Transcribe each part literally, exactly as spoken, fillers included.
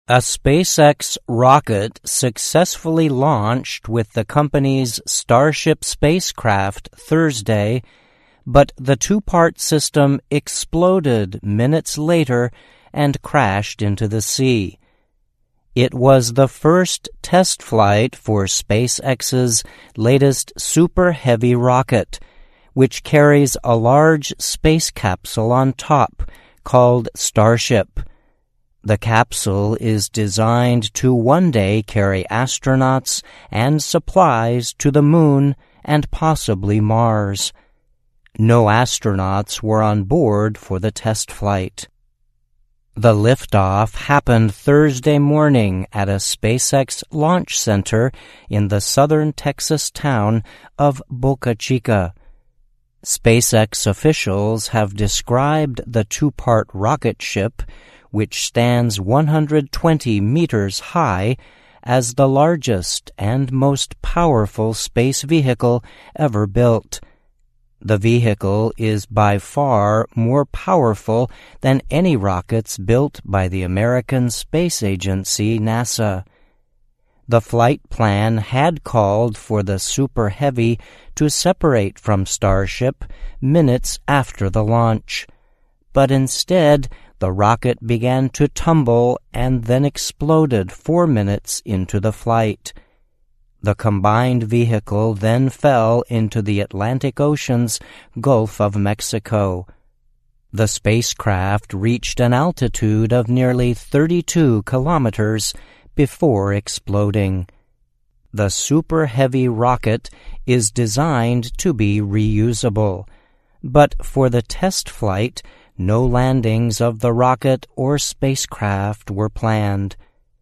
A SpaceX rocket successfully launched with the company's Starship spacecraft Thursday, but the two-part system exploded minutes later and crashed into the sea. It was the first test flight for SpaceX's latest Super Heavy rocket, which carries a large space capsule on top called Starship. The capsule is designed to one day carry astronauts and supplies to the Moon and possibly Mars. No astronauts were on board for the test flight. The liftoff happened Thursday morning at a SpaceX launch center in the southern Texas town of Boca Chica. SpaceX officials have described the two-part rocket ship, which stands one hundred twenty meters high, as the largest and most powerful space vehicle ever built. The vehicle is by far more powerful than any rockets built by the American Space Agency, NASA. The flight plan had called for the Super Heavy to separate from Starship minutes after the launch, but instead the rocket began to tumble and then exploded four minutes into the flight. The combined vehicle then fell into the Atlantic Ocean's Gulf of Mexico. The spacecraft reached an altitude of nearly thirty-two kilometers before exploding. The Super Heavy rocket is designed to be reusable, but for the test flight, no landings of the rocket or spacecraft were planned.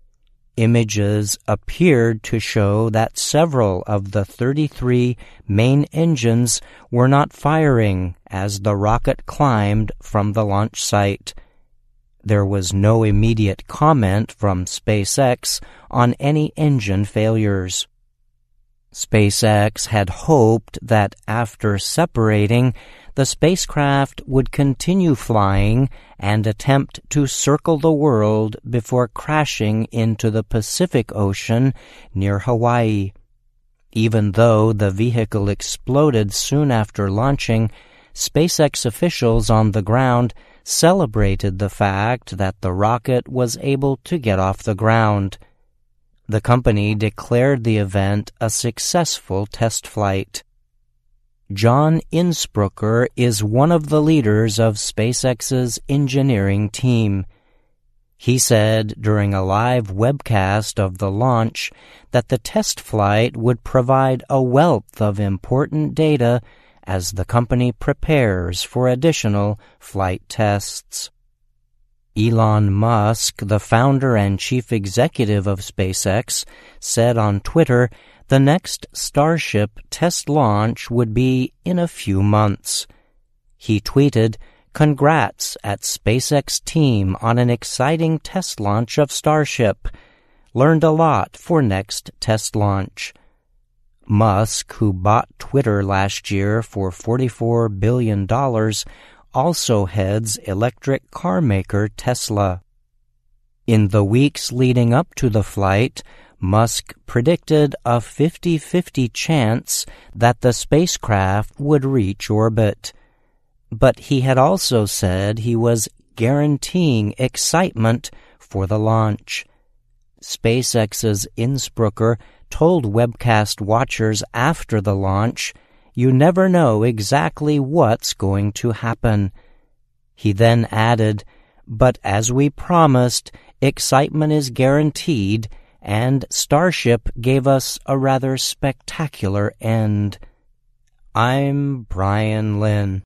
Images appeared to show that several of the thirty-three main engines were not firing as the rocket climbed from the launch site. There was no immediate comment from SpaceX on any engine failures. SpaceX had hoped that after separating, the spacecraft would continue flying and attempt to circle the world before crashing into the Pacific Ocean near Hawaii. Even though the vehicle exploded soon after launching, SpaceX officials on the ground celebrated the fact that the rocket was able to get off the ground. The company declared the event a successful test flight. John Innsbrucker is one of the leaders of SpaceX's engineering team. He said during a live webcast of the launch that the test flight would provide a wealth of important data as the company prepares for additional flight tests. Elon Musk, the founder and chief executive of SpaceX, said on Twitter the next Starship test launch would be in a few months. He tweeted, "Congrats at SpaceX team on an exciting test launch of Starship. Learned a lot for next test launch." Musk, who bought Twitter last year for forty-four billion dollars, also heads electric car maker Tesla. In the weeks leading up to the flight, Musk predicted a fifty-fifty chance that the spacecraft would reach orbit. But he had also said he was guaranteeing excitement for the launch. SpaceX's Innsbrucker told webcast watchers after the launch, "You never know exactly what's going to happen." He then added, "But as we promised, excitement is guaranteed, and Starship gave us a rather spectacular end." I'm Brian Lynn.